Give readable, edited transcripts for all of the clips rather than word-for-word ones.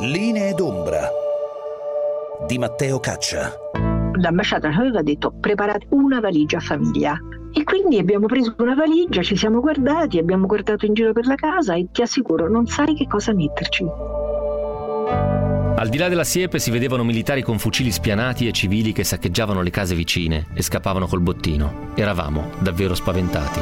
Linee d'ombra di Matteo Caccia. L'ambasciata ci aveva detto: preparate una valigia a famiglia. E quindi abbiamo preso una valigia, ci siamo guardati, abbiamo guardato in giro per la casa e ti assicuro, non sai che cosa metterci. Al di là della siepe si vedevano militari con fucili spianati e civili che saccheggiavano le case vicine e scappavano col bottino. Eravamo davvero spaventati.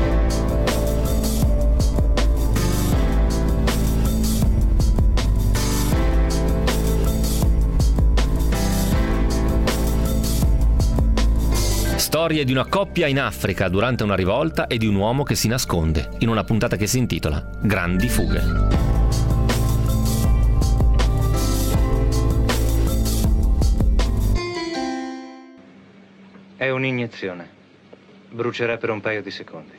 Storie di una coppia in Africa durante una rivolta e di un uomo che si nasconde, in una puntata che si intitola Grandi fughe. È un'iniezione. Brucerà per un paio di secondi.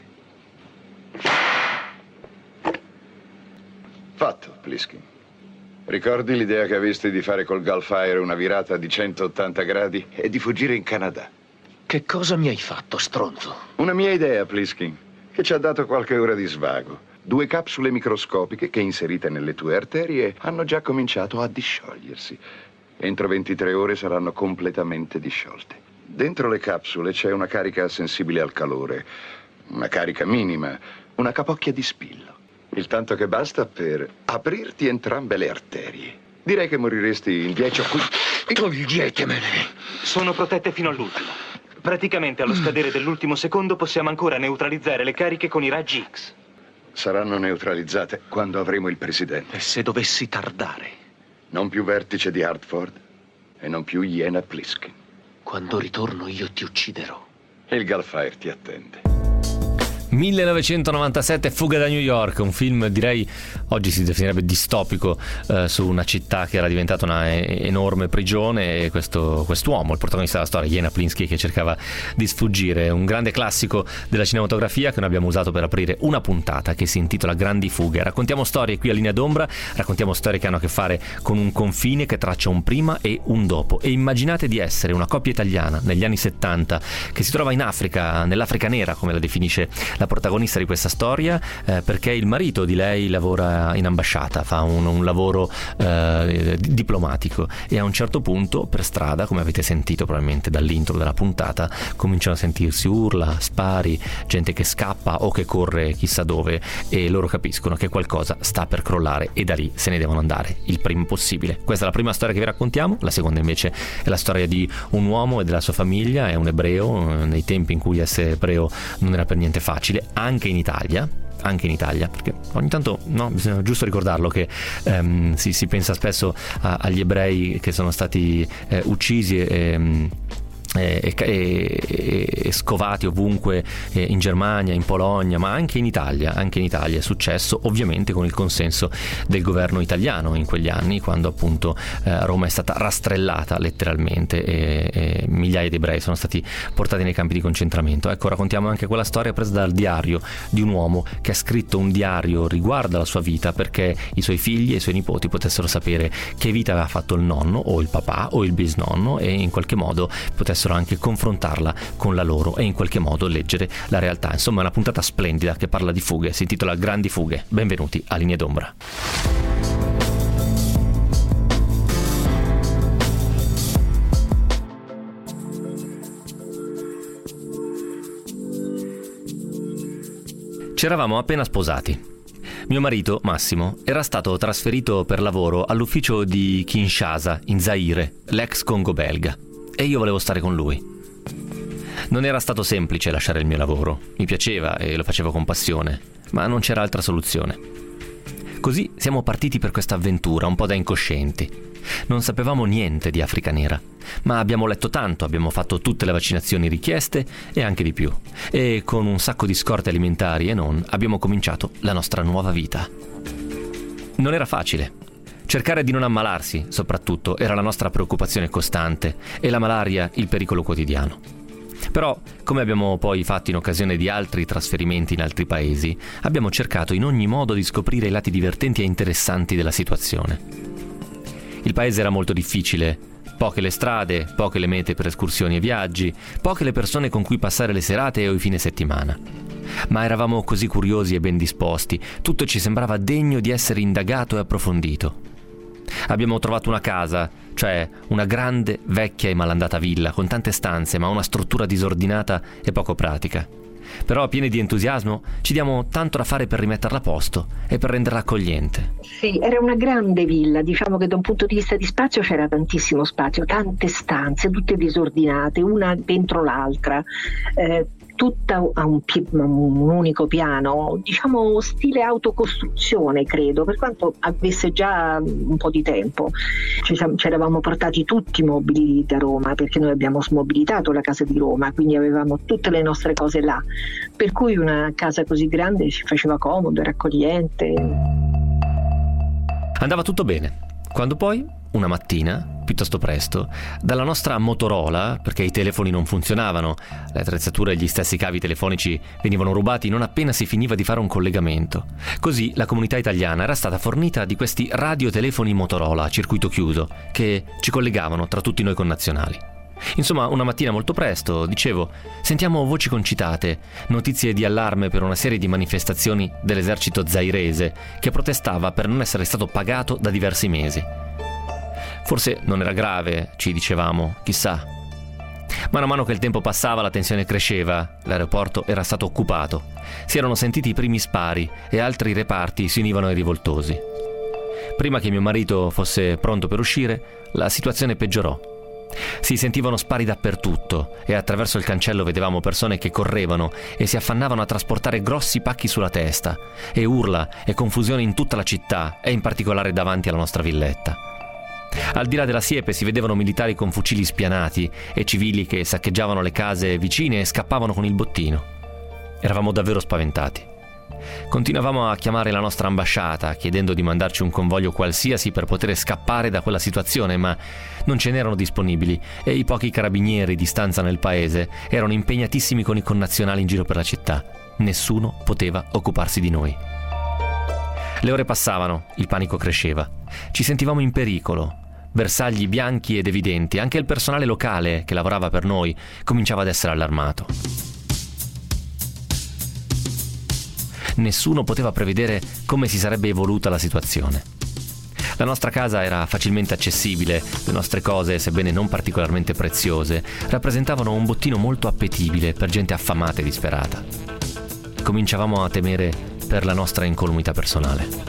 Fatto, Pliskin. Ricordi l'idea che avesti di fare col Gulfire una virata di 180 gradi e di fuggire in Canada? Che cosa mi hai fatto, stronzo? Una mia idea, Pliskin, che ci ha dato qualche ora di svago. 2 capsule microscopiche che, inserite nelle tue arterie, hanno già cominciato a disciogliersi. Entro 23 ore saranno completamente disciolte. Dentro le capsule c'è una carica sensibile al calore, una carica minima, una capocchia di spillo. Il tanto che basta per aprirti entrambe le arterie. Direi che moriresti in 10 o 15... Toglietemene! Sono protette fino all'ultimo. Praticamente allo scadere dell'ultimo secondo possiamo ancora neutralizzare le cariche con i raggi X. Saranno neutralizzate quando avremo il presidente. E se dovessi tardare? Non più vertice di Hartford e non più Iena Pliskin. Quando ritorno io ti ucciderò. Il Gulfire ti attende. 1997, Fuga da New York, un film direi oggi si definirebbe distopico, su una città che era diventata una enorme prigione, e quest'uomo, il protagonista della storia, Iena Pliskin, che cercava di sfuggire. Un grande classico della cinematografia che noi abbiamo usato per aprire una puntata che si intitola Grandi fughe. Raccontiamo storie qui a Linea d'ombra, raccontiamo storie che hanno a che fare con un confine che traccia un prima e un dopo. E immaginate di essere una coppia italiana negli anni 70 che si trova in Africa, nell'Africa nera, come la definisce la protagonista di questa storia, perché il marito di lei lavora in ambasciata, fa un lavoro diplomatico, e a un certo punto per strada, come avete sentito probabilmente dall'intro della puntata, cominciano a sentirsi urla, spari, gente che scappa o che corre chissà dove, e loro capiscono che qualcosa sta per crollare e da lì se ne devono andare il prima possibile. Questa è la prima storia che vi raccontiamo. La seconda invece è la storia di un uomo e della sua famiglia. È un ebreo, nei tempi in cui essere ebreo non era per niente facile, anche in Italia, perché ogni tanto, no, bisogna giusto ricordarlo che si pensa spesso agli ebrei che sono stati uccisi e scovati ovunque, in Germania, in Polonia, ma anche in Italia è successo, ovviamente con il consenso del governo italiano in quegli anni, quando appunto Roma è stata rastrellata letteralmente e migliaia di ebrei sono stati portati nei campi di concentramento. Ecco, raccontiamo anche quella storia presa dal diario di un uomo che ha scritto un diario riguardo alla sua vita, perché i suoi figli e i suoi nipoti potessero sapere che vita aveva fatto il nonno o il papà o il bisnonno, e in qualche modo potessero anche confrontarla con la loro e in qualche modo leggere la realtà. Insomma, è una puntata splendida che parla di fughe, si intitola Grandi fughe. Benvenuti a Linee d'ombra. Ci eravamo appena sposati. Mio marito, Massimo, era stato trasferito per lavoro all'ufficio di Kinshasa, in Zaire, l'ex Congo belga, e io volevo stare con lui. Non era stato semplice lasciare il mio lavoro, mi piaceva e lo facevo con passione, ma non c'era altra soluzione. Così siamo partiti per questa avventura, un po' da incoscienti. Non sapevamo niente di Africa nera, ma abbiamo letto tanto, abbiamo fatto tutte le vaccinazioni richieste e anche di più. E con un sacco di scorte alimentari e non, abbiamo cominciato la nostra nuova vita. Non era facile. Cercare di non ammalarsi, soprattutto, era la nostra preoccupazione costante, e la malaria il pericolo quotidiano. Però, come abbiamo poi fatto in occasione di altri trasferimenti in altri paesi, abbiamo cercato in ogni modo di scoprire i lati divertenti e interessanti della situazione. Il paese era molto difficile, poche le strade, poche le mete per escursioni e viaggi, poche le persone con cui passare le serate o i fine settimana. Ma eravamo così curiosi e ben disposti, tutto ci sembrava degno di essere indagato e approfondito. Abbiamo trovato una casa, cioè una grande, vecchia e malandata villa con tante stanze, ma una struttura disordinata e poco pratica. Però pieni di entusiasmo ci diamo tanto da fare per rimetterla a posto e per renderla accogliente. Sì, era una grande villa, diciamo che da un punto di vista di spazio c'era tantissimo spazio, tante stanze, tutte disordinate, una dentro l'altra, tutta a un unico piano, diciamo stile autocostruzione, credo, per quanto avesse già un po' di tempo. Ci eravamo portati tutti i mobili da Roma, perché noi abbiamo smobilitato la casa di Roma, quindi avevamo tutte le nostre cose là, per cui una casa così grande ci faceva comodo, era accogliente. Andava tutto bene, quando poi, una mattina, piuttosto presto, dalla nostra Motorola, perché i telefoni non funzionavano, le attrezzature e gli stessi cavi telefonici venivano rubati non appena si finiva di fare un collegamento. Così la comunità italiana era stata fornita di questi radiotelefoni Motorola a circuito chiuso che ci collegavano tra tutti noi connazionali. Insomma, una mattina molto presto, dicevo, sentiamo voci concitate, notizie di allarme per una serie di manifestazioni dell'esercito zairese che protestava per non essere stato pagato da diversi mesi. Forse non era grave, ci dicevamo, chissà. Mano a mano che il tempo passava la tensione cresceva, l'aeroporto era stato occupato, si erano sentiti i primi spari e altri reparti si univano ai rivoltosi. Prima che mio marito fosse pronto per uscire, la situazione peggiorò. Si sentivano spari dappertutto e attraverso il cancello vedevamo persone che correvano e si affannavano a trasportare grossi pacchi sulla testa, e urla e confusione in tutta la città e in particolare davanti alla nostra villetta. Al di là della siepe si vedevano militari con fucili spianati e civili che saccheggiavano le case vicine e scappavano con il bottino. Eravamo davvero spaventati. Continuavamo a chiamare la nostra ambasciata chiedendo di mandarci un convoglio qualsiasi per poter scappare da quella situazione, ma non ce n'erano disponibili e i pochi carabinieri di stanza nel paese erano impegnatissimi con i connazionali in giro per la città. Nessuno poteva occuparsi di noi. Le ore passavano, il panico cresceva. Ci sentivamo in pericolo. Bersagli bianchi ed evidenti, anche il personale locale che lavorava per noi cominciava ad essere allarmato. Nessuno poteva prevedere come si sarebbe evoluta la situazione. La nostra casa era facilmente accessibile, le nostre cose, sebbene non particolarmente preziose, rappresentavano un bottino molto appetibile per gente affamata e disperata. Cominciavamo a temere per la nostra incolumità personale.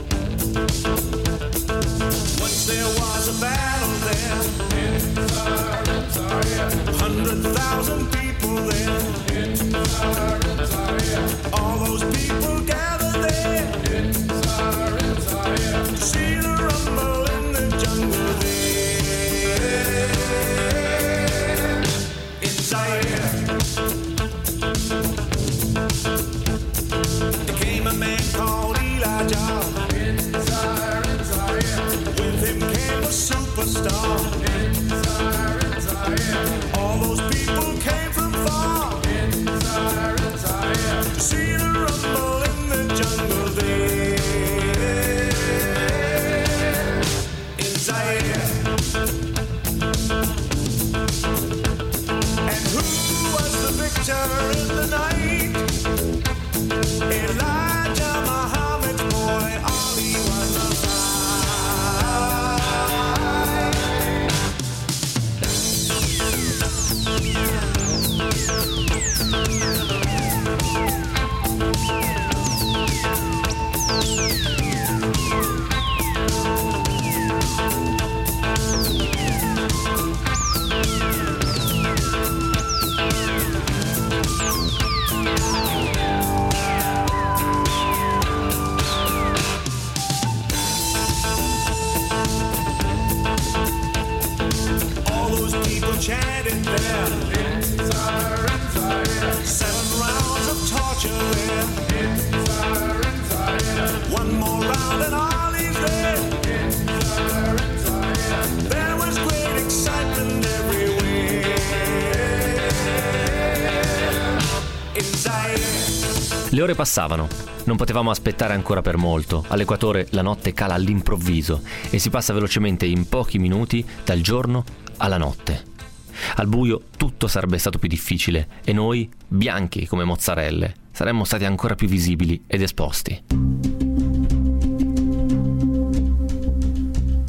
Le ore passavano, non potevamo aspettare ancora per molto. All'equatore la notte cala all'improvviso e si passa velocemente in pochi minuti dal giorno alla notte. Al buio tutto sarebbe stato più difficile e noi, bianchi come mozzarelle, saremmo stati ancora più visibili ed esposti. Mio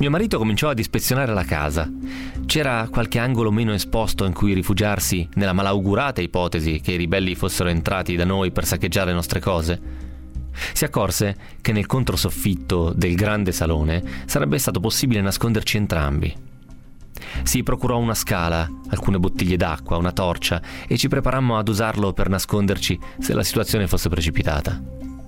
Mio marito cominciò ad ispezionare la casa. C'era qualche angolo meno esposto in cui rifugiarsi nella malaugurata ipotesi che i ribelli fossero entrati da noi per saccheggiare le nostre cose? Si accorse che nel controsoffitto del grande salone sarebbe stato possibile nasconderci entrambi. Si procurò una scala, alcune bottiglie d'acqua, una torcia e ci preparammo ad usarlo per nasconderci se la situazione fosse precipitata.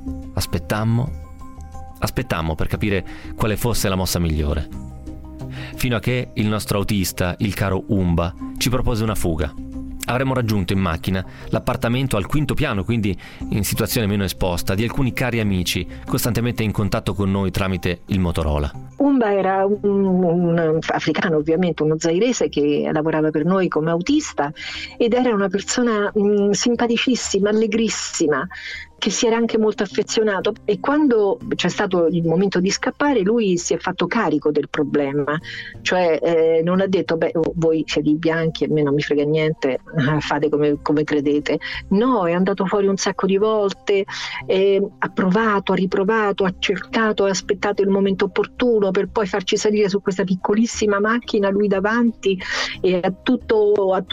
Aspettammo per capire quale fosse la mossa migliore, fino a che il nostro autista, il caro Umba, ci propose una fuga. Avremmo raggiunto in macchina l'appartamento al 5° piano, quindi in situazione meno esposta, di alcuni cari amici costantemente in contatto con noi tramite il Motorola. Umba era un africano, ovviamente, uno zairese che lavorava per noi come autista ed era una persona simpaticissima, allegrissima, che si era anche molto affezionato, e quando c'è stato il momento di scappare lui si è fatto carico del problema, cioè non ha detto voi siete i bianchi, a me non mi frega niente, fate come credete. No, è andato fuori un sacco di volte, ha provato, ha riprovato, ha cercato, ha aspettato il momento opportuno per poi farci salire su questa piccolissima macchina, lui davanti, e a tutto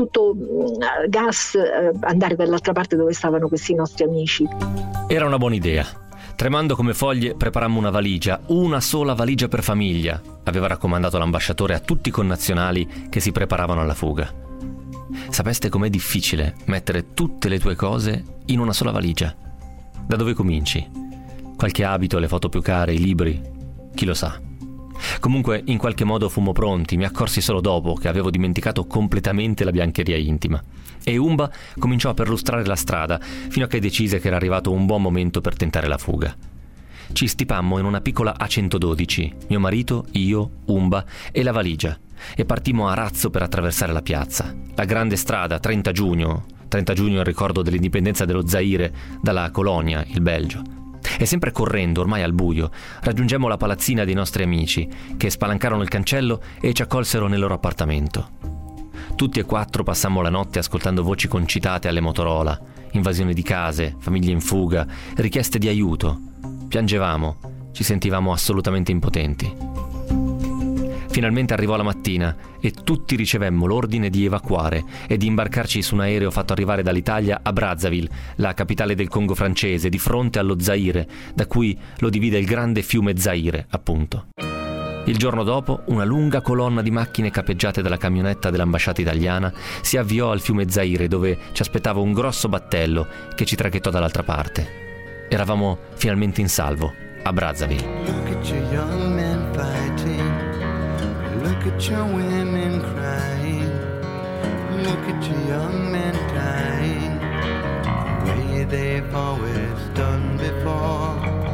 gas andare dall'altra parte dove stavano questi nostri amici. Era una buona idea. Tremando come foglie preparammo una valigia, una sola valigia per famiglia, aveva raccomandato l'ambasciatore a tutti i connazionali che si preparavano alla fuga. Sapeste com'è difficile mettere tutte le tue cose in una sola valigia? Da dove cominci? Qualche abito, le foto più care, i libri? Chi lo sa? Comunque, in qualche modo fummo pronti. Mi accorsi solo dopo che avevo dimenticato completamente la biancheria intima. E Umba cominciò a perlustrare la strada fino a che decise che era arrivato un buon momento per tentare la fuga. Ci stipammo in una piccola A112, mio marito, io, Umba e la valigia, e partimmo a razzo per attraversare la piazza. La grande strada, 30 giugno il ricordo dell'indipendenza dello Zaire dalla colonia, il Belgio. E sempre correndo, ormai al buio, raggiungemmo la palazzina dei nostri amici, che spalancarono il cancello e ci accolsero nel loro appartamento. Tutti e 4 passammo la notte ascoltando voci concitate alle Motorola, invasione di case, famiglie in fuga, richieste di aiuto. Piangevamo, ci sentivamo assolutamente impotenti. Finalmente arrivò la mattina e tutti ricevemmo l'ordine di evacuare e di imbarcarci su un aereo fatto arrivare dall'Italia a Brazzaville, la capitale del Congo francese, di fronte allo Zaire, da cui lo divide il grande fiume Zaire, appunto. Il giorno dopo, una lunga colonna di macchine capeggiate dalla camionetta dell'ambasciata italiana si avviò al fiume Zaire, dove ci aspettava un grosso battello che ci traghettò dall'altra parte. Eravamo finalmente in salvo, a Brazzaville. Look at your young men fighting. Look at your women crying. Look at your young men dying, the way they've always done before.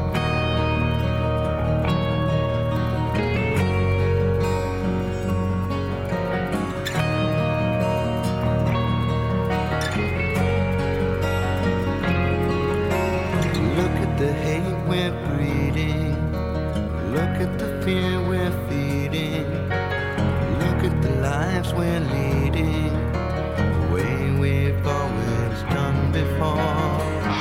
The hate we're breeding, look at the fear we're feeding, look at the lives we're leading, the way we've always done before.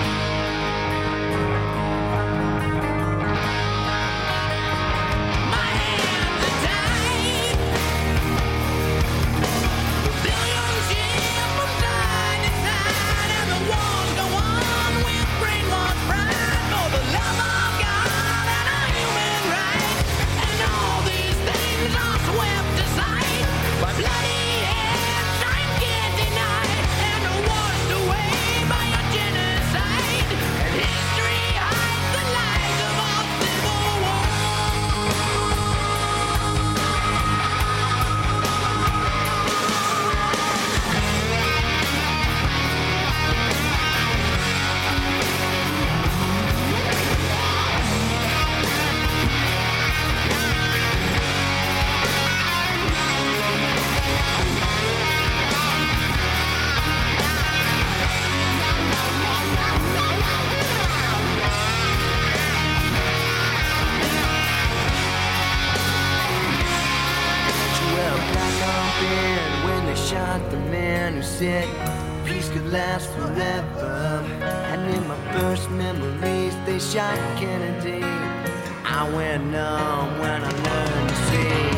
Shot the man who said peace could last forever. And in my first memories they shot Kennedy. I went numb when I learned to see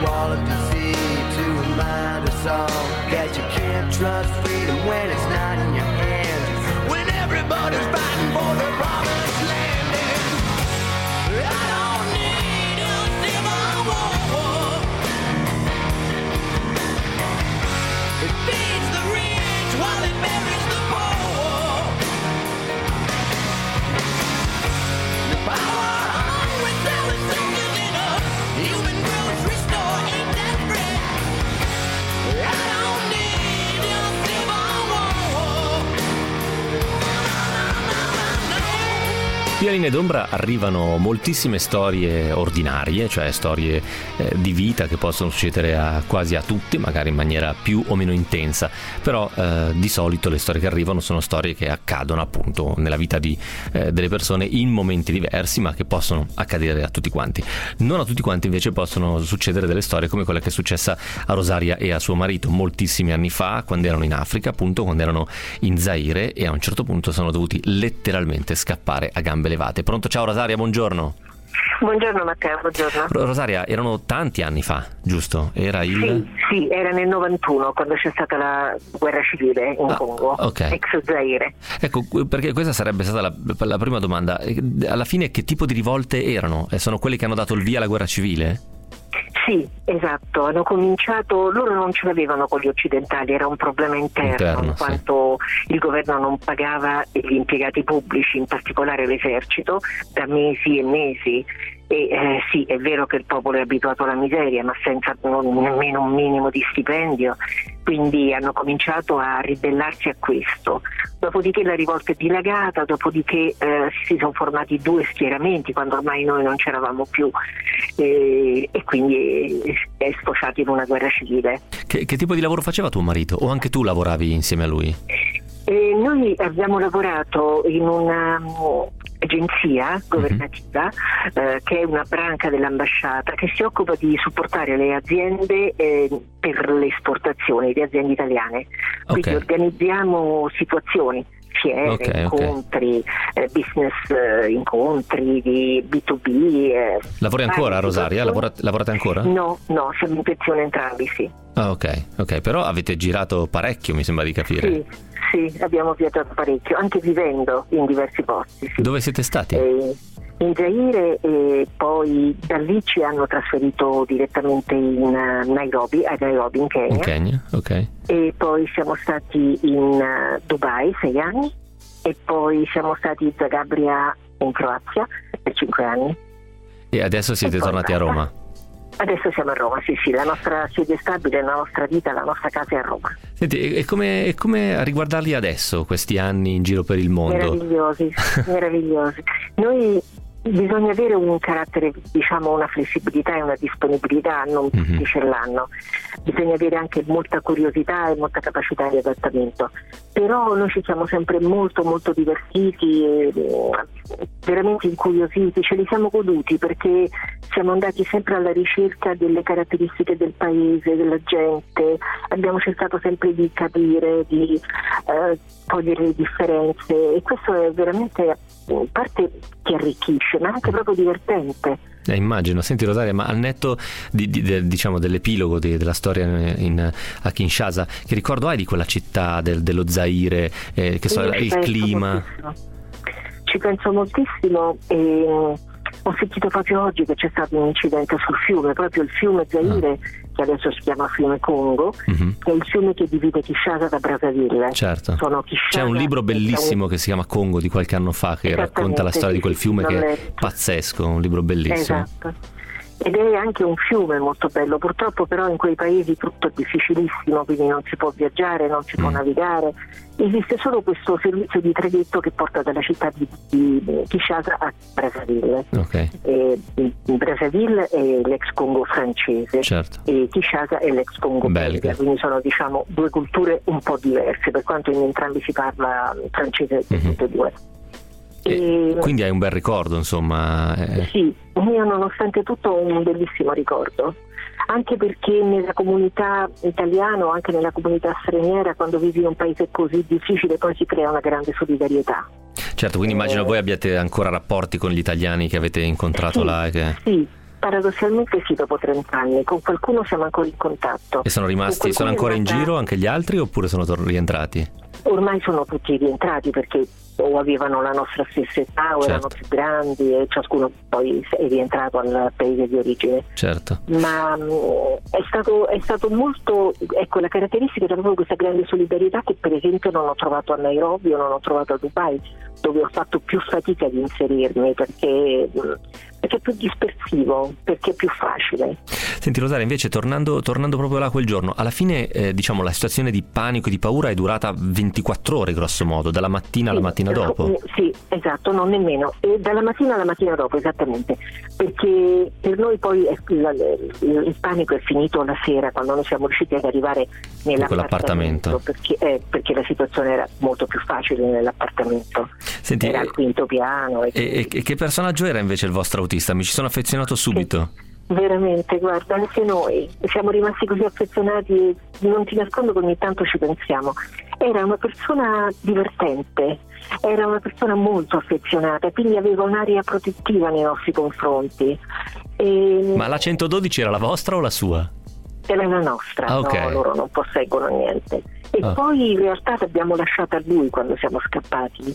wall of deceit to remind us all that you can't trust freedom when it's not in your hands. When everybody's fighting for the promised land, and I don't need a civil war. It feeds the rich while it buries the poor. The power hungry selling soldiers in a human grocery store ain't that free. I don't need a civil war. Via Linee d'Ombra arrivano moltissime storie ordinarie, cioè storie di vita che possono succedere quasi a tutti, magari in maniera più o meno intensa, però di solito le storie che arrivano sono storie che accadono appunto nella vita delle persone in momenti diversi, ma che possono accadere a tutti quanti. Non a tutti quanti invece possono succedere delle storie come quella che è successa a Rosaria e a suo marito moltissimi anni fa, quando erano in Africa, appunto quando erano in Zaire, e a un certo punto sono dovuti letteralmente scappare a gambe levate. Pronto? Ciao Rosaria, buongiorno. Buongiorno Matteo, buongiorno. Rosaria, erano tanti anni fa, giusto? Era Sì, era nel 91 quando c'è stata la guerra civile in Congo, okay. ex Zaire. Ecco, perché questa sarebbe stata la prima domanda. Alla fine che tipo di rivolte erano? Sono quelle che hanno dato il via alla guerra civile? Sì, esatto, hanno cominciato, loro non ce l'avevano con gli occidentali, era un problema interno in quanto il governo non pagava gli impiegati pubblici, in particolare l'esercito, da mesi e mesi. E sì, è vero che il popolo è abituato alla miseria, ma senza nemmeno un minimo di stipendio, quindi hanno cominciato a ribellarsi a questo. Dopodiché la rivolta è dilagata, dopodiché si sono formati due schieramenti quando ormai noi non c'eravamo più, e quindi è sfociato in una guerra civile. Che tipo di lavoro faceva tuo marito? O anche tu lavoravi insieme a lui? Noi abbiamo lavorato in una agenzia governativa che è una branca dell'ambasciata che si occupa di supportare le aziende per le esportazioni, le aziende italiane. Quindi organizziamo situazioni, fiere, incontri, business incontri di B2B. Lavori ancora, Rosaria? Lavorate ancora? No, siamo in pensione entrambi, sì. Ah, ok, però avete girato parecchio, mi sembra di capire. Sì, abbiamo viaggiato parecchio, anche vivendo in diversi posti. Sì. Dove siete stati? In Zaire, e poi da lì ci hanno trasferito direttamente in Nairobi, in Kenya. In Kenya, ok. E poi siamo stati in Dubai 6 anni, e poi siamo stati in Zagabria in Croazia per 5 anni. E adesso siete tornati a Roma? Adesso siamo a Roma, sì, la nostra sede stabile, la nostra vita, la nostra casa è a Roma. Senti, e come a riguardarli adesso, questi anni in giro per il mondo? Meravigliosi. Noi bisogna avere un carattere, diciamo una flessibilità e una disponibilità, non tutti ce l'hanno. Bisogna avere anche molta curiosità e molta capacità di adattamento. Però noi ci siamo sempre molto molto divertiti, veramente incuriositi, ce li siamo goduti perché siamo andati sempre alla ricerca delle caratteristiche del paese, della gente, abbiamo cercato sempre di capire, di cogliere le differenze, e questo è veramente, in parte ti arricchisce, ma anche proprio divertente. Immagino. Senti Rosaria, ma al netto diciamo dell'epilogo della storia a Kinshasa, che ricordo hai di quella città dello Zaire, il clima? Moltissimo. Ci penso moltissimo, e ho sentito proprio oggi che c'è stato un incidente sul fiume, proprio il fiume Zaire, che adesso si chiama fiume Congo, che è il fiume che divide Kinshasa da Brazzaville. Certo. C'è un libro bellissimo che si chiama Congo di qualche anno fa, che racconta la storia di quel fiume, che è pazzesco, un libro bellissimo. Esatto. Ed è anche un fiume molto bello, purtroppo però in quei paesi tutto è difficilissimo, quindi non si può viaggiare, non si può navigare, esiste solo questo servizio di traghetto che porta dalla città di Kinshasa a Brazzaville. Brazzaville è l'ex Congo francese, e Kinshasa è l'ex Congo belga, quindi sono diciamo due culture un po' diverse, per quanto in entrambi si parla francese tutte e due. E quindi hai un bel ricordo, insomma. Sì, io nonostante tutto ho un bellissimo ricordo, anche perché nella comunità italiana o anche nella comunità straniera, quando vivi in un paese così difficile, poi si crea una grande solidarietà. Certo, quindi immagino voi abbiate ancora rapporti con gli italiani che avete incontrato là. Sì, Paradossalmente sì, dopo 30 anni, con qualcuno siamo ancora in contatto. E sono ancora in giro anche gli altri oppure sono rientrati? Ormai sono tutti rientrati perché o avevano la nostra stessa età o erano più grandi e ciascuno poi è rientrato al paese di origine. Certo. Ma è stato molto, ecco, la caratteristica era proprio questa grande solidarietà che per esempio non ho trovato a Nairobi o non ho trovato a Dubai, dove ho fatto più fatica ad inserirmi perché è più dispersivo, perché è più facile. Senti Rosaria, invece tornando proprio là quel giorno, alla fine diciamo la situazione di panico e di paura è durata 24 ore grosso modo, dalla mattina alla mattina dopo? Sì, esatto, non nemmeno, e dalla mattina alla mattina dopo, esattamente, perché per noi poi il panico è finito la sera quando noi siamo riusciti ad arrivare nell'appartamento, perché la situazione era molto più facile nell'appartamento. Senti, era al quinto piano. E che personaggio era invece il vostro autista? Mi ci sono affezionato subito. Sì. Veramente, guarda, anche noi siamo rimasti così affezionati e non ti nascondo che ogni tanto ci pensiamo. Era una persona divertente, era una persona molto affezionata, quindi aveva un'aria protettiva nei nostri confronti. Ma la 112 era la vostra o la sua? Era la nostra, okay. No, loro non posseggono niente. E poi in realtà l'abbiamo lasciata a lui quando siamo scappati.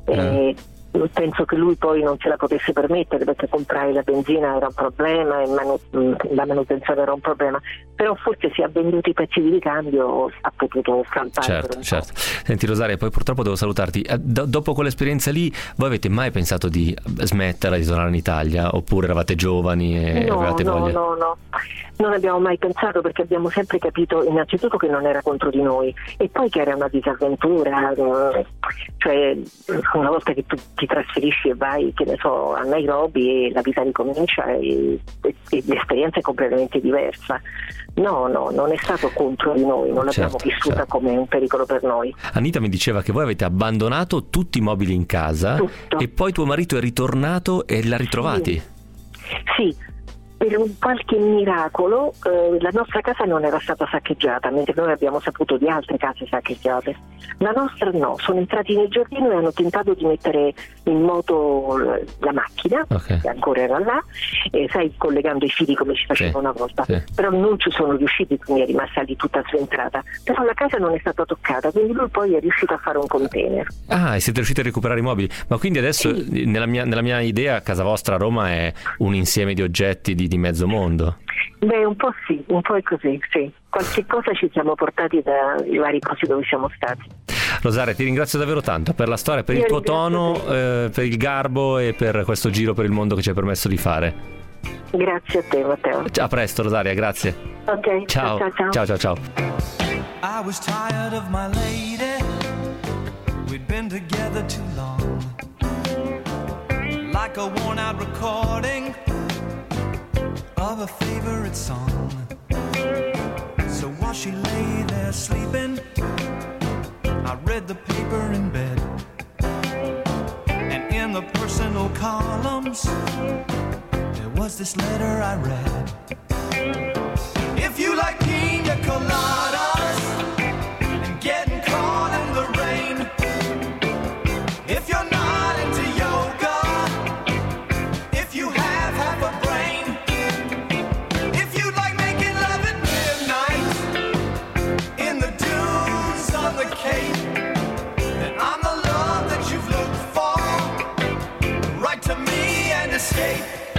Penso che lui poi non ce la potesse permettere perché comprare la benzina era un problema e la manutenzione era un problema, però forse si è venduto i pezzi di ricambio, ha potuto campare. Certo. Senti Rosaria, poi purtroppo devo salutarti. Dopo quell'esperienza lì voi avete mai pensato di smetterla di tornare in Italia oppure eravate giovani e avevate voglia? No, non abbiamo mai pensato perché abbiamo sempre capito innanzitutto che non era contro di noi e poi che era una disavventura, cioè una volta che tu ti trasferisci e vai, che ne so, a Nairobi e la vita ricomincia e l'esperienza è completamente diversa. No, non è stato contro di noi, non l'abbiamo vissuta come un pericolo per noi. Anita mi diceva che voi avete abbandonato tutti i mobili in casa. Tutto. E poi tuo marito è ritornato e l'ha ritrovati. Sì. Per un qualche miracolo la nostra casa non era stata saccheggiata, mentre noi abbiamo saputo di altre case saccheggiate. La nostra no, sono entrati nel giardino e hanno tentato di mettere in moto la macchina, che ancora era là, sai, collegando i fili come si faceva una volta, però non ci sono riusciti, quindi è rimasta lì tutta sventrata. Però la casa non è stata toccata, quindi lui poi è riuscito a fare un container. Ah, e siete riusciti a recuperare i mobili? Ma quindi adesso nella mia idea casa vostra a Roma è un insieme di oggetti di mezzo mondo? Beh, un po' sì, un po' è così, sì. Qualche cosa ci siamo portati dai vari posti dove siamo stati. Rosaria, ti ringrazio davvero tanto per la storia, per il tuo tono, per il garbo e per questo giro per il mondo che ci hai permesso di fare. Grazie a te, Matteo. A presto Rosaria, grazie. Ok, ciao. Ciao. I was tired of my lady. We'd been together too long. Like a worn out recording of a favorite song. So while she lay there sleeping, I read the paper in bed. And in the personal columns, there was this letter I read. If you like pina coladas and getting caught in the rain, if you're not into yoga, if you have half a brain, if you like making love at midnight in the dunes on the Cape, then I'm the love that you've looked for. Write to me and escape.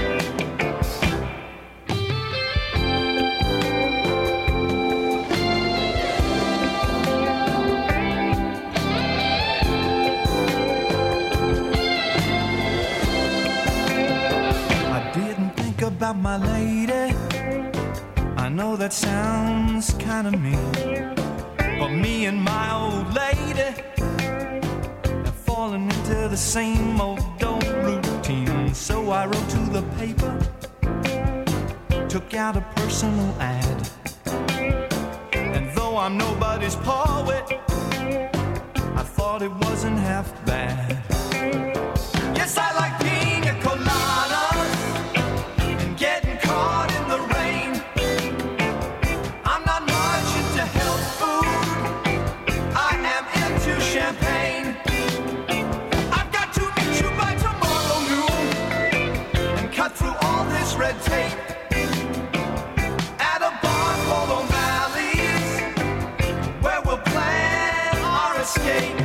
About my lady, I know that sounds kind of mean, but me and my old lady have fallen into the same old routine. So I wrote to the paper, took out a personal ad, and though I'm nobody's poet, I thought it wasn't half bad. Yes, I like pina coladas. Champagne. I've got to meet you by tomorrow noon and cut through all this much red tape at a bar called O'Malley's, where we'll plan our escape.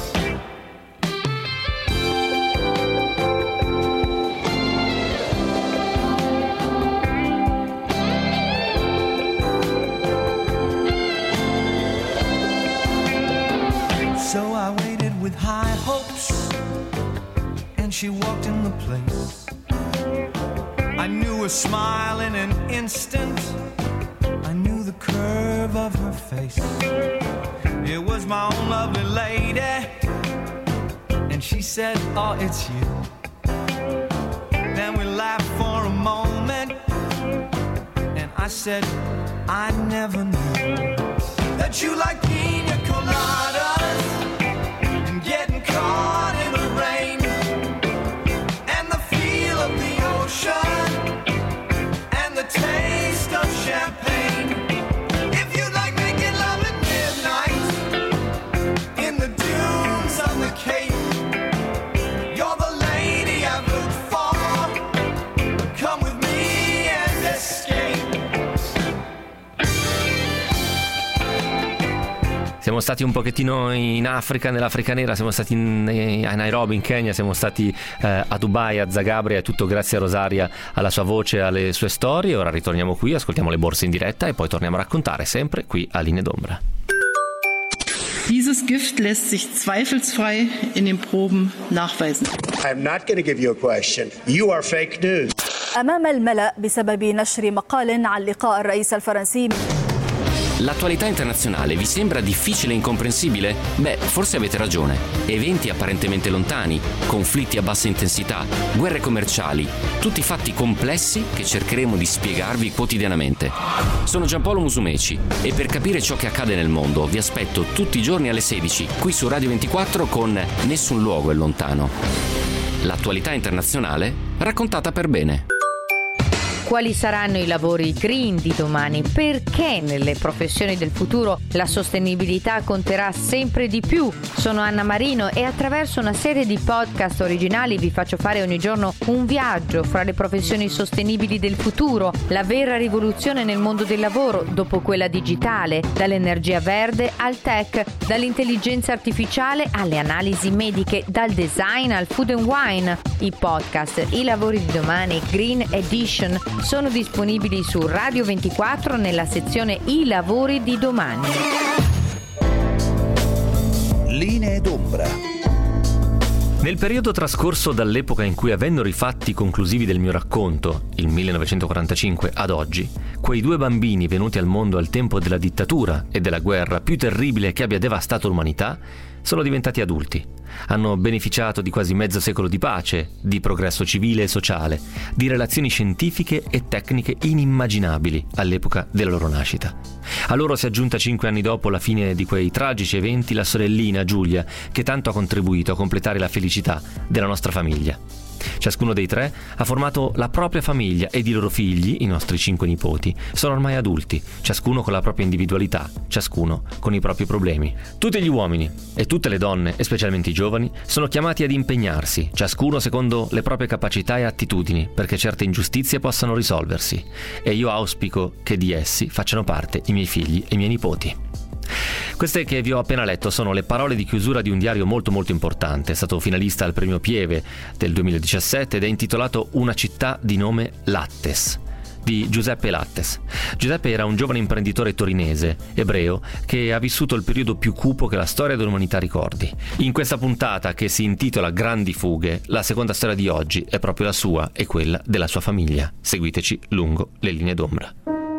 So I waited with high hopes, and she walked in the place. I knew her smile in an instant, I knew the curve of her face. It was my own lovely lady, and she said, oh, it's you. Then we laughed for a moment, and I said, I never knew that you like pina coladas and getting caught in the rain and the feel of the ocean and the taste of champagne. If you like making love at midnight in the dunes of the Cape, you're the lady I've looked for. Come with me and escape. Siamo stati un pochettino in Africa, nell'Africa nera, siamo stati a Nairobi in Kenya, siamo stati a Dubai, a Zagabria, tutto grazie a Rosaria, alla sua voce, alle sue storie. Ora ritorniamo qui, ascoltiamo le borse in diretta e poi torniamo a raccontare, sempre qui a Linee d'Ombra. Dieses Gift lässt sich zweifelsfrei in den Proben nachweisen. I'm not going to give you a question. You are fake news. أمام الملأ بسبب نشر مقال عن لقاء الرئيس الفرنسي. L'attualità internazionale vi sembra difficile e incomprensibile? Beh, forse avete ragione. Eventi apparentemente lontani, conflitti a bassa intensità, guerre commerciali, tutti fatti complessi che cercheremo di spiegarvi quotidianamente. Sono Giampaolo Musumeci e per capire ciò che accade nel mondo vi aspetto tutti i giorni alle 16 qui su Radio 24 con Nessun luogo è lontano. L'attualità internazionale raccontata per bene. Quali saranno i lavori green di domani? Perché nelle professioni del futuro la sostenibilità conterà sempre di più? Sono Anna Marino e attraverso una serie di podcast originali vi faccio fare ogni giorno un viaggio fra le professioni sostenibili del futuro, la vera rivoluzione nel mondo del lavoro dopo quella digitale, dall'energia verde al tech, dall'intelligenza artificiale alle analisi mediche, dal design al food and wine. I podcast, i lavori di domani, Green Edition, sono disponibili su Radio 24 nella sezione I lavori di domani. Linee d'Ombra. Nel periodo trascorso dall'epoca in cui avvennero i fatti conclusivi del mio racconto, il 1945, ad oggi, quei due bambini venuti al mondo al tempo della dittatura e della guerra più terribile che abbia devastato l'umanità, sono diventati adulti. Hanno beneficiato di quasi mezzo secolo di pace, di progresso civile e sociale, di relazioni scientifiche e tecniche inimmaginabili all'epoca della loro nascita. A loro si è aggiunta 5 anni dopo la fine di quei tragici eventi la sorellina Giulia, che tanto ha contribuito a completare la felicità della nostra famiglia. Ciascuno dei tre ha formato la propria famiglia ed i loro figli, i nostri 5 nipoti, sono ormai adulti, ciascuno con la propria individualità, ciascuno con i propri problemi. Tutti gli uomini e tutte le donne, e specialmente i giovani, sono chiamati ad impegnarsi, ciascuno secondo le proprie capacità e attitudini, perché certe ingiustizie possano risolversi. E io auspico che di essi facciano parte i miei figli e i miei nipoti. Queste che vi ho appena letto sono le parole di chiusura di un diario molto importante. È stato finalista al premio Pieve del 2017 ed è intitolato Una città di nome Lattes, di Giuseppe Lattes. Giuseppe era un giovane imprenditore torinese, ebreo, che ha vissuto il periodo più cupo che la storia dell'umanità ricordi. In questa puntata, che si intitola Grandi fughe, la seconda storia di oggi è proprio la sua e quella della sua famiglia. Seguiteci lungo le linee d'ombra.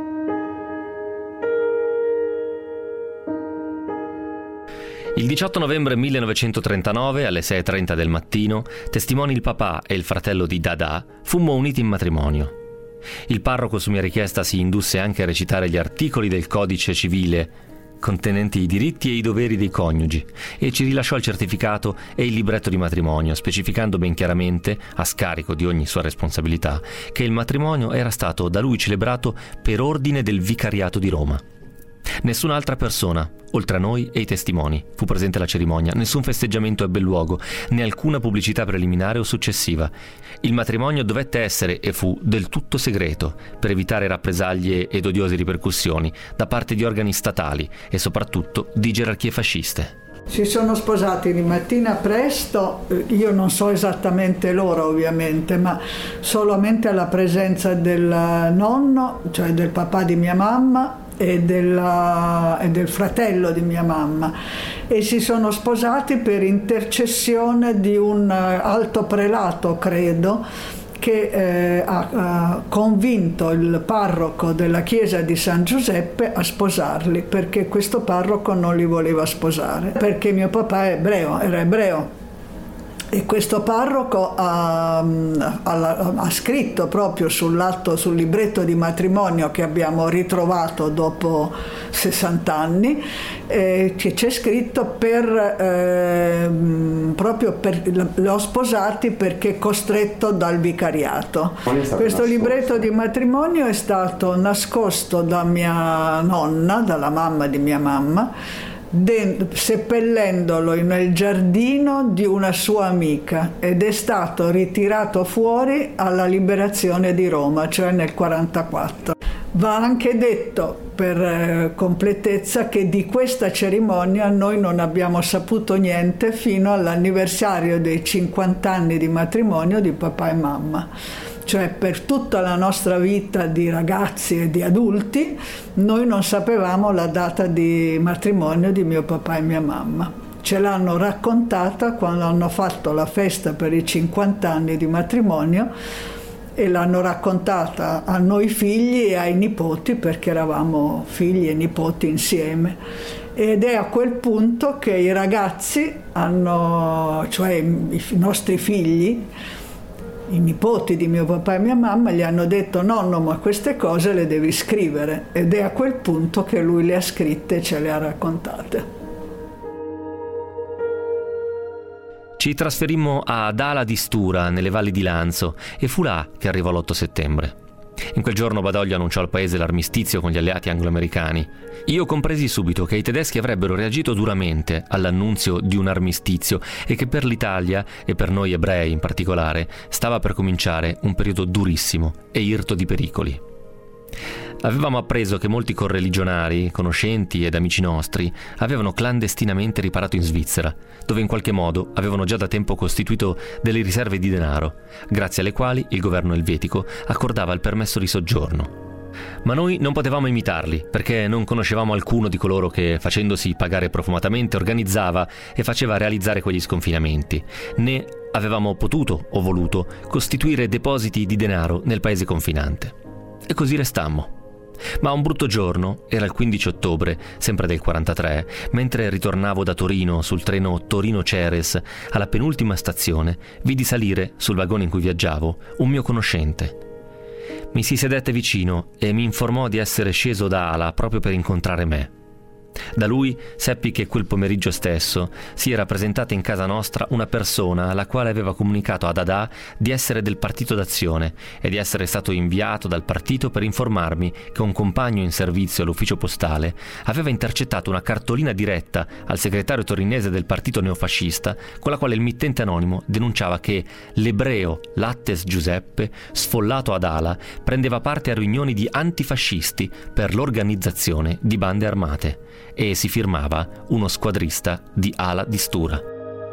Il 18 novembre 1939, alle 6:30 del mattino, testimoni il papà e il fratello di Dada fummo uniti in matrimonio. Il parroco, su mia richiesta, si indusse anche a recitare gli articoli del codice civile contenenti i diritti e i doveri dei coniugi e ci rilasciò il certificato e il libretto di matrimonio, specificando ben chiaramente, a scarico di ogni sua responsabilità, che il matrimonio era stato da lui celebrato per ordine del Vicariato di Roma. Nessun'altra persona, oltre a noi e i testimoni, fu presente alla cerimonia. Nessun festeggiamento ebbe luogo, né alcuna pubblicità preliminare o successiva. Il matrimonio dovette essere e fu del tutto segreto per evitare rappresaglie ed odiose ripercussioni da parte di organi statali e soprattutto di gerarchie fasciste. Si sono sposati di mattina presto, io non so esattamente l'ora ovviamente, ma solamente alla presenza del nonno, cioè del papà di mia mamma e del fratello di mia mamma, e si sono sposati per intercessione di un alto prelato, credo, che ha convinto il parroco della chiesa di San Giuseppe a sposarli, perché questo parroco non li voleva sposare, perché mio papà era ebreo. E questo parroco ha scritto proprio sul libretto di matrimonio che abbiamo ritrovato dopo 60 anni, che c'è scritto proprio l'ho sposati perché costretto dal vicariato. Questo libretto di matrimonio è stato nascosto da mia nonna, dalla mamma di mia mamma, seppellendolo nel giardino di una sua amica, ed è stato ritirato fuori alla liberazione di Roma, cioè nel 1944. Va anche detto per completezza che di questa cerimonia noi non abbiamo saputo niente fino all'anniversario dei 50 anni di matrimonio di papà e mamma. Cioè per tutta la nostra vita di ragazzi e di adulti noi non sapevamo la data di matrimonio di mio papà e mia mamma. Ce l'hanno raccontata quando hanno fatto la festa per i 50 anni di matrimonio, e l'hanno raccontata a noi figli e ai nipoti, perché eravamo figli e nipoti insieme. Ed è a quel punto che i ragazzi cioè i nostri figli, i nipoti di mio papà e mia mamma, gli hanno detto: nonno, ma queste cose le devi scrivere. Ed è a quel punto che lui le ha scritte e ce le ha raccontate. Ci trasferimmo a Dala di Stura, nelle valli di Lanzo, e fu là che arrivò l'8 settembre. In quel giorno Badoglio annunciò al paese l'armistizio con gli alleati anglo-americani. Io compresi subito che i tedeschi avrebbero reagito duramente all'annunzio di un armistizio e che per l'Italia, e per noi ebrei in particolare, stava per cominciare un periodo durissimo e irto di pericoli. Avevamo appreso che molti correligionari, conoscenti ed amici nostri, avevano clandestinamente riparato in Svizzera, dove in qualche modo avevano già da tempo costituito delle riserve di denaro, grazie alle quali il governo elvetico accordava il permesso di soggiorno. Ma noi non potevamo imitarli, perché non conoscevamo alcuno di coloro che, facendosi pagare profumatamente, organizzava e faceva realizzare quegli sconfinamenti, né avevamo potuto o voluto costituire depositi di denaro nel paese confinante. E così restammo. Ma un brutto giorno, era il 15 ottobre, sempre del 43, mentre ritornavo da Torino sul treno Torino-Ceres, alla penultima stazione, vidi salire, sul vagone in cui viaggiavo, un mio conoscente. Mi si sedette vicino e mi informò di essere sceso da Ala proprio per incontrare me. Da lui seppi che quel pomeriggio stesso si era presentata in casa nostra una persona alla quale aveva comunicato a Dada di essere del Partito d'Azione e di essere stato inviato dal partito per informarmi che un compagno in servizio all'ufficio postale aveva intercettato una cartolina diretta al segretario torinese del partito neofascista, con la quale il mittente anonimo denunciava che l'ebreo Lattes Giuseppe, sfollato ad Ala, prendeva parte a riunioni di antifascisti per l'organizzazione di bande armate, e si firmava uno squadrista di Ala di Stura.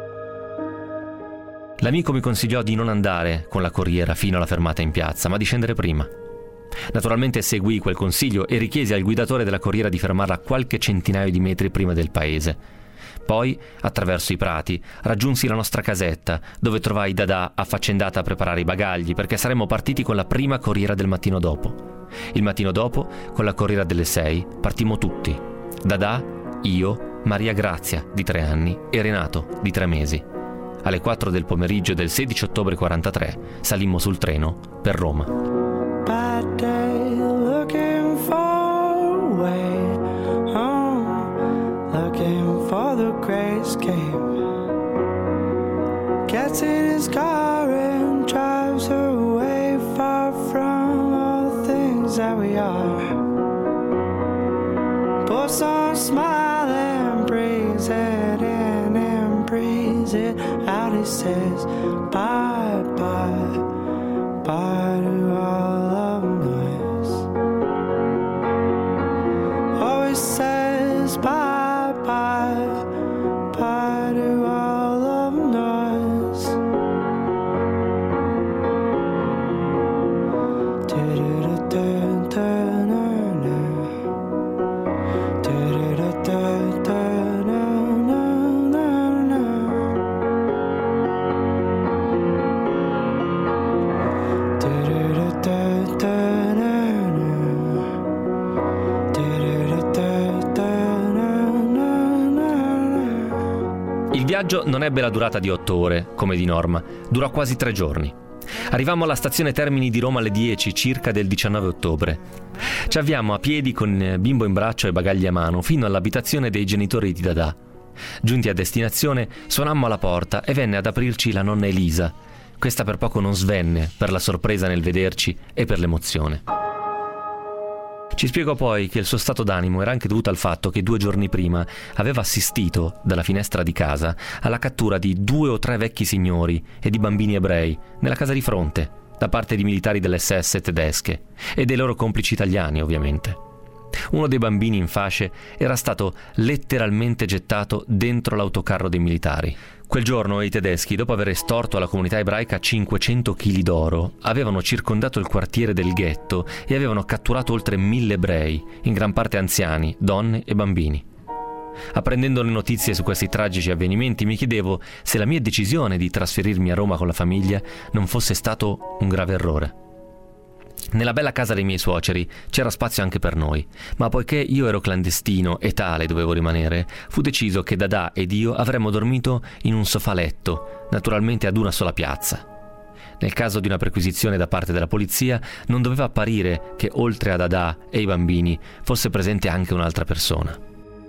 L'amico mi consigliò di non andare con la corriera fino alla fermata in piazza, ma di scendere prima. Naturalmente seguii quel consiglio e richiesi al guidatore della corriera di fermarla qualche centinaio di metri prima del paese. Poi, attraverso i prati, raggiunsi la nostra casetta, dove trovai Dada affaccendata a preparare i bagagli, perché saremmo partiti con la prima corriera del mattino dopo. Il mattino dopo, con la corriera delle 6, partimmo tutti. Dada, io, Maria Grazia, di 3 anni, e Renato, di 3 mesi. Alle 4 del pomeriggio del 16 ottobre 43 salimmo sul treno per Roma. Bad day, looking for a way home, looking for the gray escape. Gets in his car and drives away, far from all the things that we are. Pours viaggio non ebbe la durata di 8 ore, come di norma, durò quasi 3 giorni. Arrivammo alla stazione Termini di Roma alle 10 circa del 19 ottobre. Ci avviammo a piedi con bimbo in braccio e bagagli a mano fino all'abitazione dei genitori di Dada. Giunti a destinazione, suonammo alla porta e venne ad aprirci la nonna Elisa. Questa per poco non svenne per la sorpresa nel vederci e per l'emozione. Ci spiegò poi che il suo stato d'animo era anche dovuto al fatto che 2 giorni prima aveva assistito dalla finestra di casa alla cattura di 2 o 3 vecchi signori e di bambini ebrei nella casa di fronte da parte di militari dell'SS tedesche e dei loro complici italiani, ovviamente. Uno dei bambini in fasce era stato letteralmente gettato dentro l'autocarro dei militari. Quel giorno i tedeschi, dopo aver estorto alla comunità ebraica 500 kg d'oro, avevano circondato il quartiere del ghetto e avevano catturato oltre 1000 ebrei, in gran parte anziani, donne e bambini. Apprendendo le notizie su questi tragici avvenimenti, mi chiedevo se la mia decisione di trasferirmi a Roma con la famiglia non fosse stato un grave errore. Nella bella casa dei miei suoceri c'era spazio anche per noi, ma poiché io ero clandestino e tale dovevo rimanere, fu deciso che Dada ed io avremmo dormito in un sofaletto, naturalmente ad una sola piazza. Nel caso di una perquisizione da parte della polizia non doveva apparire che oltre a Dada e i bambini fosse presente anche un'altra persona.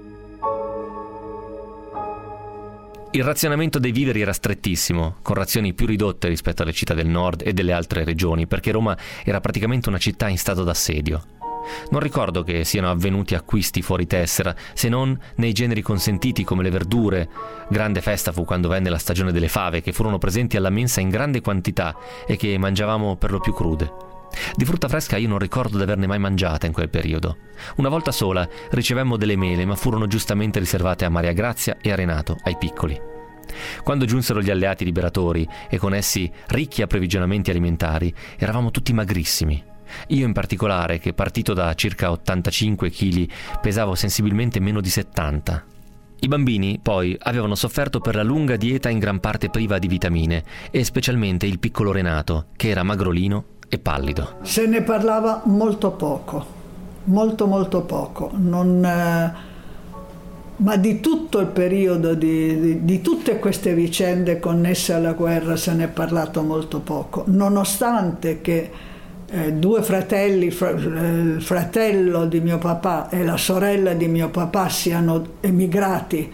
Il razionamento dei viveri era strettissimo, con razioni più ridotte rispetto alle città del nord e delle altre regioni, perché Roma era praticamente una città in stato d'assedio. Non ricordo che siano avvenuti acquisti fuori tessera, se non nei generi consentiti come le verdure. Grande festa fu quando venne la stagione delle fave, che furono presenti alla mensa in grande quantità e che mangiavamo per lo più crude. Di frutta fresca io non ricordo di averne mai mangiata in quel periodo. Una volta sola ricevemmo delle mele, ma furono giustamente riservate a Maria Grazia e a Renato, ai piccoli. Quando giunsero gli alleati liberatori e con essi ricchi approvvigionamenti alimentari, eravamo tutti magrissimi. Io in particolare, che partito da circa 85 kg, pesavo sensibilmente meno di 70. I bambini, poi, avevano sofferto per la lunga dieta in gran parte priva di vitamine, e specialmente il piccolo Renato, che era magrolino e pallido. Se ne parlava molto poco, molto poco, ma di tutto il periodo, di tutte queste vicende connesse alla guerra se ne è parlato molto poco, nonostante che 2 fratelli, il fratello di mio papà e la sorella di mio papà siano emigrati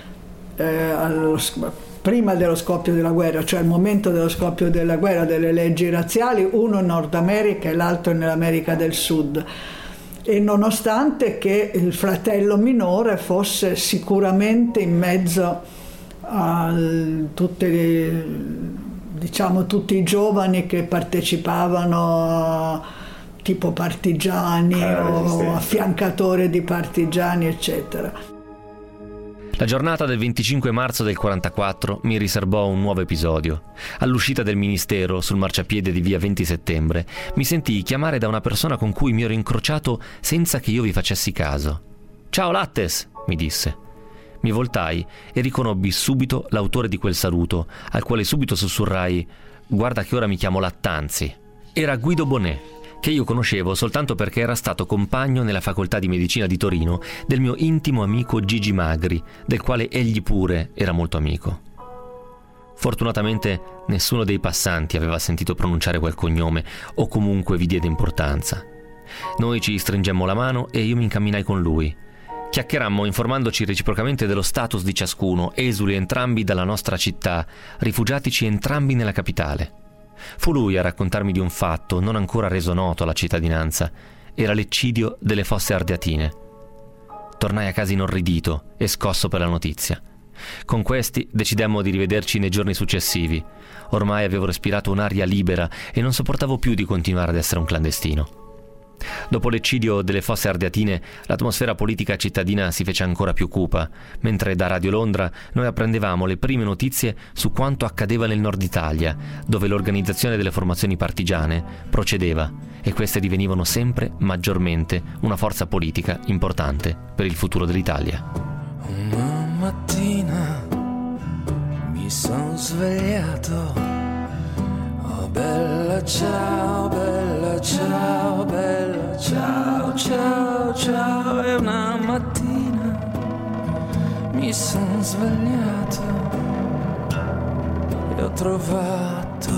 prima dello scoppio della guerra, cioè al momento dello scoppio della guerra, delle leggi razziali, uno in Nord America e l'altro nell'America del Sud. E nonostante che il fratello minore fosse sicuramente in mezzo a tutti i giovani che partecipavano tipo partigiani o affiancatori di partigiani, eccetera. La giornata del 25 marzo del 44 mi riservò un nuovo episodio. All'uscita del ministero, sul marciapiede di via 20 settembre, mi sentii chiamare da una persona con cui mi ero incrociato senza che io vi facessi caso. «Ciao Lattes!» mi disse. Mi voltai e riconobbi subito l'autore di quel saluto, al quale subito sussurrai «Guarda che ora mi chiamo Lattanzi». Era Guido Bonnet, che io conoscevo soltanto perché era stato compagno nella facoltà di medicina di Torino del mio intimo amico Gigi Magri, del quale egli pure era molto amico. Fortunatamente nessuno dei passanti aveva sentito pronunciare quel cognome o comunque vi diede importanza. Noi ci stringemmo la mano e io mi incamminai con lui. Chiacchierammo informandoci reciprocamente dello status di ciascuno, esuli entrambi dalla nostra città, rifugiatici entrambi nella capitale. Fu lui a raccontarmi di un fatto non ancora reso noto alla cittadinanza. Era l'eccidio delle Fosse Ardeatine. Tornai a casa inorridito e scosso per la notizia. Con questi decidemmo di rivederci nei giorni successivi. Ormai avevo respirato un'aria libera e non sopportavo più di continuare ad essere un clandestino. Dopo l'eccidio delle Fosse Ardeatine, l'atmosfera politica cittadina si fece ancora più cupa, mentre da Radio Londra noi apprendevamo le prime notizie su quanto accadeva nel nord Italia, dove l'organizzazione delle formazioni partigiane procedeva e queste divenivano sempre maggiormente una forza politica importante per il futuro dell'Italia. Una mattina mi sono svegliato. Oh bella ciao, bella ciao, bella ciao, ciao, ciao. E una mattina mi sono svegliato trovato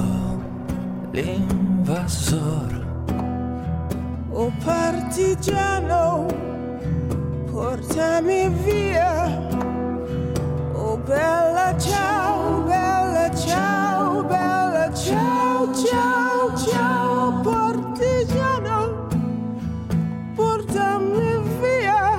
l'invasor. Oh partigiano, portami via. Oh bella ciao, bella ciao, bella ciao, ciao, ciao, partigiano, portami via,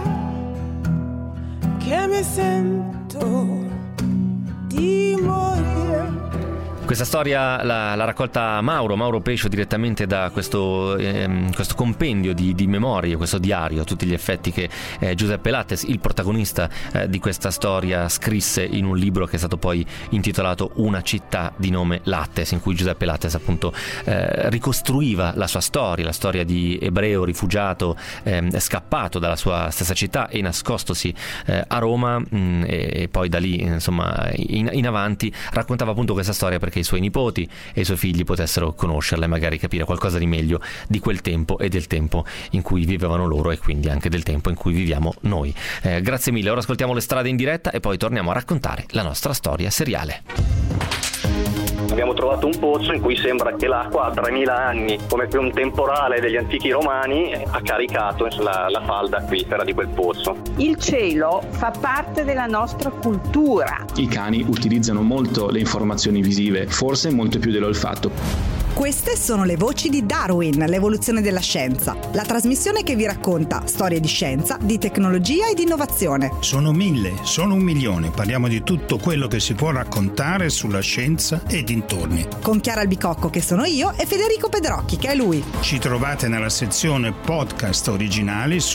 che mi sento di morire. Questa storia l'ha raccolta Mauro Pescio direttamente da questo compendio di memorie, questo diario, a tutti gli effetti che Giuseppe Lattes, il protagonista di questa storia, scrisse in un libro che è stato poi intitolato Una città di nome Lattes, in cui Giuseppe Lattes appunto ricostruiva la sua storia, la storia di ebreo rifugiato, scappato dalla sua stessa città e nascostosi a Roma, e poi da lì insomma in avanti raccontava appunto questa storia perché i suoi nipoti e i suoi figli potessero conoscerla e magari capire qualcosa di meglio di quel tempo e del tempo in cui vivevano loro e quindi anche del tempo in cui viviamo noi. Grazie mille, ora ascoltiamo Le strade in diretta e poi torniamo a raccontare la nostra storia seriale. Abbiamo trovato un pozzo in cui sembra che l'acqua ha 3000 anni, come che un temporale degli antichi romani ha caricato la falda acquifera di quel pozzo. Il cielo fa parte della nostra cultura. I cani utilizzano molto le informazioni visive, forse molto più dell'olfatto. Queste sono le voci di Darwin, l'evoluzione della scienza, la trasmissione che vi racconta storie di scienza, di tecnologia e di innovazione. Sono 1000, sono 1 milione, parliamo di tutto quello che si può raccontare sulla scienza e dintorni. Con Chiara Albicocco, che sono io, e Federico Pedrocchi, che è lui. Ci trovate nella sezione podcast originali su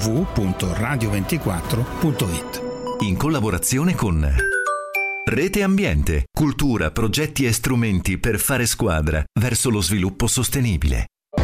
www.radio24.it. In collaborazione con Rete Ambiente, cultura, progetti e strumenti per fare squadra verso lo sviluppo sostenibile.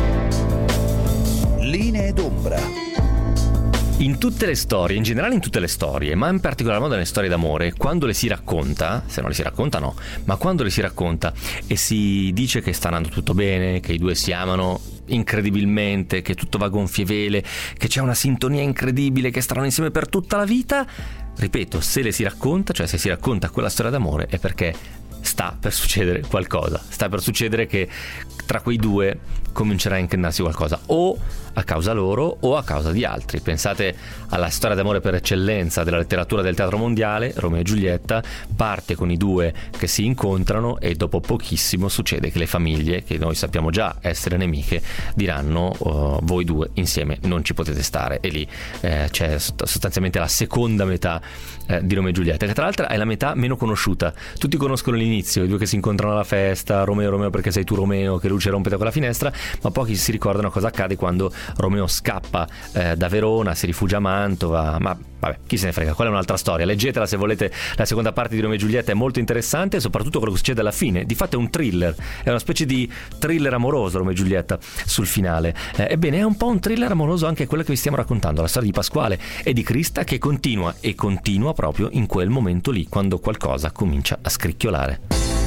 Linee d'ombra. In tutte le storie, in generale in tutte le storie, ma in particolar modo nelle storie d'amore, quando le si racconta, se non le si racconta no, ma quando le si racconta e si dice che sta andando tutto bene, che i due si amano incredibilmente, che tutto va a gonfie vele, che c'è una sintonia incredibile, che staranno insieme per tutta la vita, ripeto, se le si racconta, cioè se si racconta quella storia d'amore, è perché sta per succedere qualcosa, sta per succedere che tra quei due comincerà a incrinarsi qualcosa, o a causa loro o a causa di altri. Pensate alla storia d'amore per eccellenza della letteratura del teatro mondiale, Romeo e Giulietta, parte con i due che si incontrano e dopo pochissimo succede che le famiglie, che noi sappiamo già essere nemiche, diranno voi due insieme non ci potete stare, e lì c'è sostanzialmente la seconda metà di Romeo e Giulietta, che tra l'altro è la metà meno conosciuta. Tutti conoscono l'inizio, i due che si incontrano alla festa, Romeo perché sei tu Romeo, che luce rompe da quella finestra, ma pochi si ricordano cosa accade quando Romeo scappa da Verona, si rifugia a Mantova, ma vabbè, chi se ne frega, quella è un'altra storia. Leggetela se volete, la seconda parte di Romeo e Giulietta è molto interessante, soprattutto quello che succede alla fine. Di fatto è un thriller, è una specie di thriller amoroso Romeo e Giulietta sul finale. Ebbene, è un po' un thriller amoroso anche quello che vi stiamo raccontando, la storia di Pasquale e di Crista, che continua proprio in quel momento lì, quando qualcosa comincia a scricchiolare.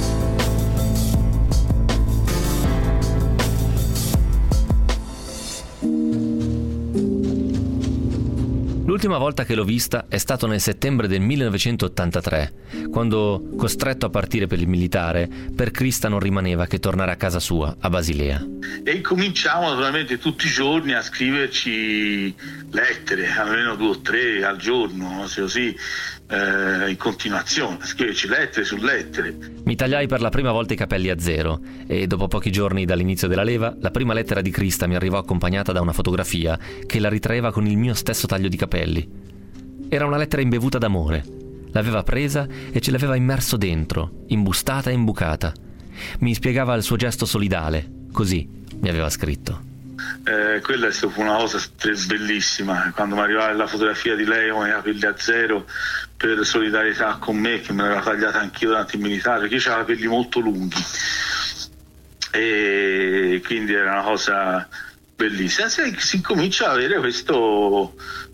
L'ultima volta che l'ho vista è stato nel settembre del 1983, quando, costretto a partire per il militare, per Crista non rimaneva che tornare a casa sua, a Basilea. E cominciamo naturalmente tutti i giorni a scriverci lettere, almeno 2 o 3 al giorno, se così in continuazione, a scriverci lettere su lettere. Mi tagliai per la prima volta i capelli a zero e dopo pochi giorni dall'inizio della leva, la prima lettera di Crista mi arrivò accompagnata da una fotografia che la ritraeva con il mio stesso taglio di capelli. Era una lettera imbevuta d'amore. L'aveva presa e ce l'aveva immerso dentro, imbustata e imbucata. Mi spiegava il suo gesto solidale, così mi aveva scritto. Quella è stata una cosa bellissima, quando mi arrivava la fotografia di lei con i capelli a zero, per solidarietà con me, che me l'aveva tagliata anch'io durante il militare, perché io avevo i capelli molto lunghi e quindi era una cosa bellissima. Si incomincia ad avere questo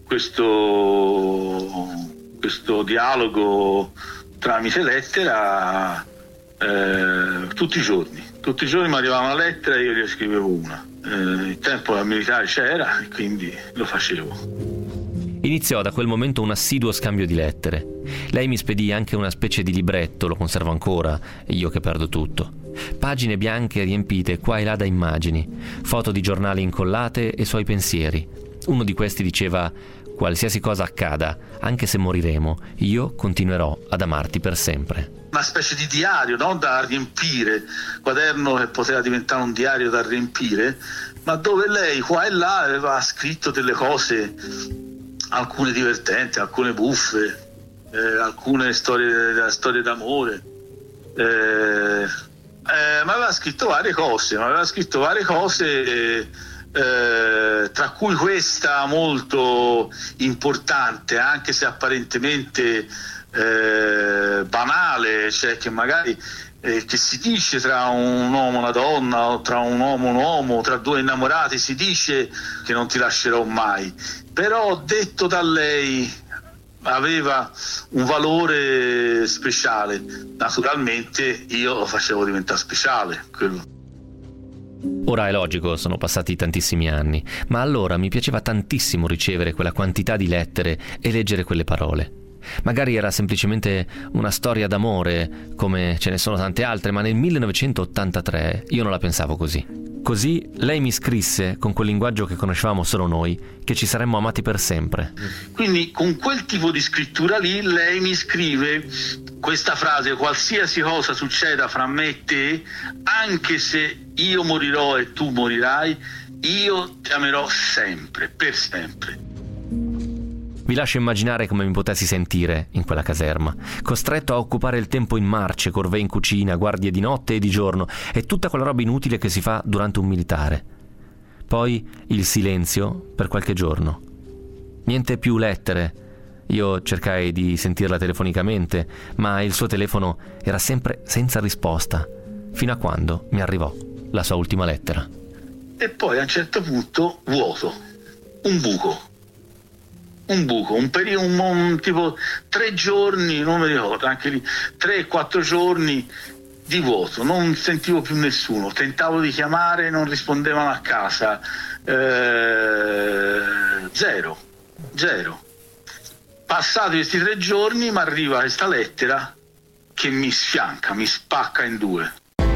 dialogo tramite lettera tutti i giorni mi arrivava una lettera e io gli scrivevo una. Il tempo del militare c'era e quindi lo facevo. Iniziò da quel momento un assiduo scambio di lettere. Lei mi spedì anche una specie di libretto, lo conservo ancora, io che perdo tutto. Pagine bianche riempite qua e là da immagini, foto di giornali incollate e suoi pensieri. Uno di questi diceva: qualsiasi cosa accada, anche se moriremo, io continuerò ad amarti per sempre. Una specie di diario, non da riempire, quaderno che poteva diventare un diario da riempire, ma dove lei qua e là aveva scritto delle cose, alcune divertenti, alcune buffe, alcune storie d'amore, ma aveva scritto varie cose, tra cui questa molto importante, anche se apparentemente banale, cioè che magari che si dice tra un uomo e una donna, o tra un uomo, tra due innamorati, si dice che non ti lascerò mai, però detto da lei aveva un valore speciale. Naturalmente io lo facevo diventare speciale, quello. Ora è logico, sono passati tantissimi anni, ma allora mi piaceva tantissimo ricevere quella quantità di lettere e leggere quelle parole. Magari era semplicemente una storia d'amore, come ce ne sono tante altre, ma nel 1983 io non la pensavo così. Così lei mi scrisse, con quel linguaggio che conoscevamo solo noi, che ci saremmo amati per sempre. Quindi con quel tipo di scrittura lì lei mi scrive questa frase: qualsiasi cosa succeda fra me e te, anche se io morirò e tu morirai, io ti amerò sempre, per sempre. Vi lascio immaginare come mi potessi sentire in quella caserma, costretto a occupare il tempo in marce, corvée in cucina, guardie di notte e di giorno e tutta quella roba inutile che si fa durante un militare. Poi il silenzio per qualche giorno. Niente più lettere. Io cercai di sentirla telefonicamente, ma il suo telefono era sempre senza risposta, fino a quando mi arrivò la sua ultima lettera. E poi a un certo punto vuoto, un buco, un periodo, tipo 3 giorni, non mi ricordo, anche lì 3-4 giorni di vuoto, non sentivo più nessuno, tentavo di chiamare, non rispondevano a casa, zero. Passati questi 3 giorni mi arriva questa lettera che mi sfianca, mi spacca in due.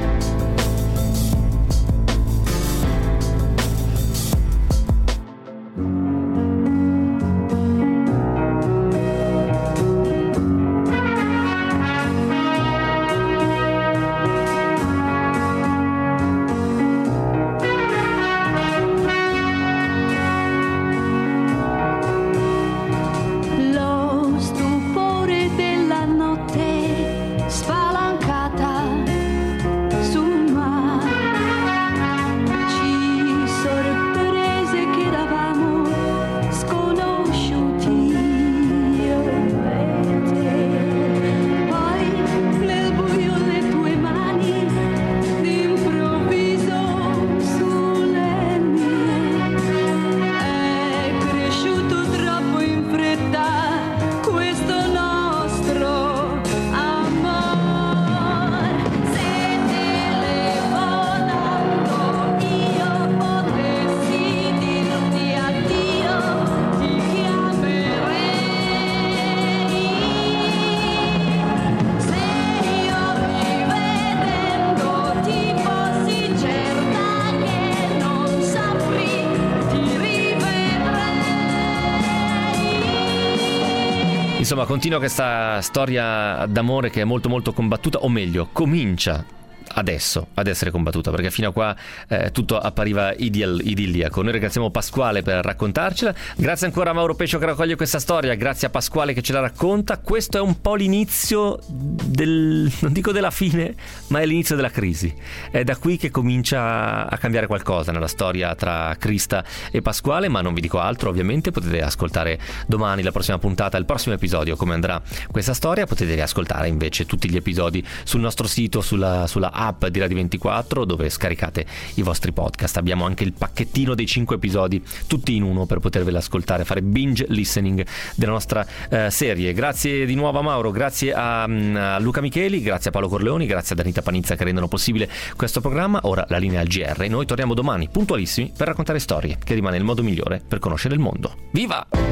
Insomma, continua questa storia d'amore che è molto molto combattuta, o meglio, comincia adesso ad essere combattuta, perché fino a qua tutto appariva idilliaco. Noi ringraziamo Pasquale per raccontarcela, grazie ancora a Mauro Pescio che raccoglie questa storia, grazie a Pasquale che ce la racconta. Questo è un po' l'inizio non dico della fine, ma è l'inizio della crisi. È da qui che comincia a cambiare qualcosa nella storia tra Crista e Pasquale, ma non vi dico altro. Ovviamente potete ascoltare domani la prossima puntata, il prossimo episodio, come andrà questa storia. Potete riascoltare invece tutti gli episodi sul nostro sito, sulla app di Radio 24, dove scaricate i vostri podcast. Abbiamo anche il pacchettino dei 5 episodi tutti in uno per poterveli ascoltare, fare binge listening della nostra serie. Grazie di nuovo a Mauro, grazie a Luca Micheli, grazie a Paolo Corleoni, grazie ad Anita Panizza che rendono possibile questo programma. Ora la linea al GR, noi torniamo domani puntualissimi per raccontare storie, che rimane il modo migliore per conoscere il mondo. Viva!